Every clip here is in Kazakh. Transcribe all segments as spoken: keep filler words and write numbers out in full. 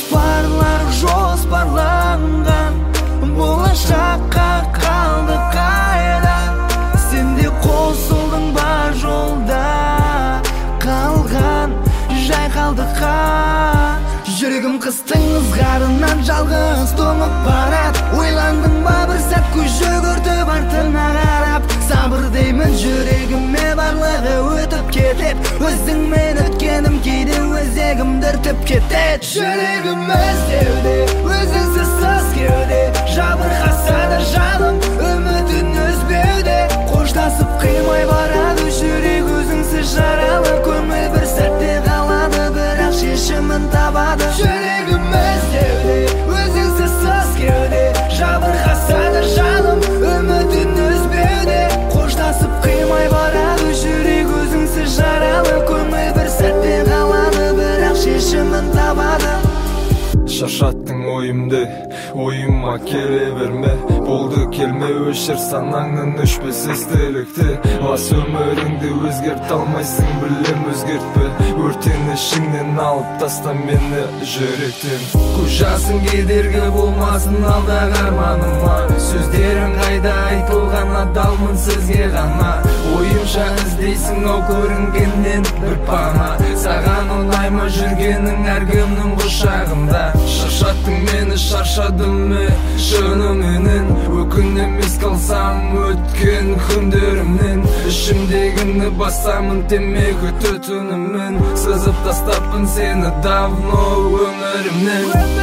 Жоспарлар жоспарланған, болашаққа қалды қайда. Сенде қосылдың ба жолда, қалған жай қалдыққа. Жүрегім қыстың ызғарынан жалғыз тоңып барады. Ойландың ба бір сәт, көз жүгіртіп артына қарап. Сабыр деймін жүрегіме, барлығы өтіп кетеді. Өзіңмен өткенім кейде өзегімді іртіп кетеді. Жүрегім іздеуде, өзіңсіз сыз кеуде. Жабырқаса да жаным, үмітін үзбеуде. Қоштасып қимай барады жүрек, өзіңсіз жаралы. Көңіл бір сәтте қалады, бірақ шешімін табады. Жүрегім іздеуде, өзіңсіз сыз кеуде. Жабырқаса да жаным, үмітін үзбеуде. Қоштасып қимай барады жүрек, өзіңсіз жаралы. Көңіл бір сәтте қалады, бірақ шешімін табады. Шаршаттың ойымды, ойыма келе берме. Болды келме, өшір санаңнан өшпесіз тірлікті. Лас өміріңді өзгерт алмайсың, білем өзгертпе. Өртен ішіңнен алып таста мені жүректен. Көз жасың кедергі болмасын алдағы арманыма. Сөздерің қайда айтылған, адалмын сізге ғана. Ойымша іздейсің ау көрінгеннен бір пана. Саған ұнайма жүргенің әркімнің құшағында. Шаршаттың мені, шаршадым ме шыныменен. Өкінем ес қалсам өткен күндерімнен. Ішімдегіні басамын темекі түтініммен. Сызып тастаппын сені давно өмірімнен.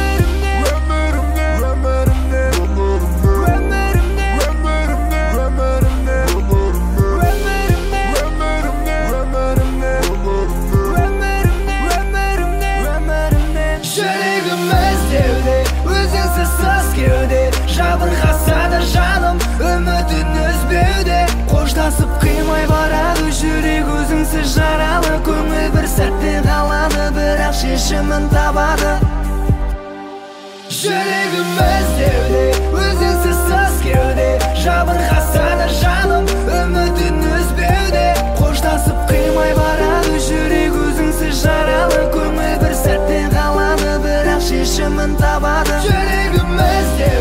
Жабырқаса да жаным, үмітін үзбеуде. Қоштасып қимай барады жүрек, өзіңсіз жаралы. Көңіл бір сәтте қалады, бірақ шешімін табады. Жүрегім іздеуде, өзіңсіз сыз кеуде. Жабырқаса да жаным, үмітін үзбеуде. Қоштасып қимай барады жүрек, өзіңсіз жаралы. Көңіл бір сәтте қалады, бірақ шешімін табады. Жүрегім іздеуде,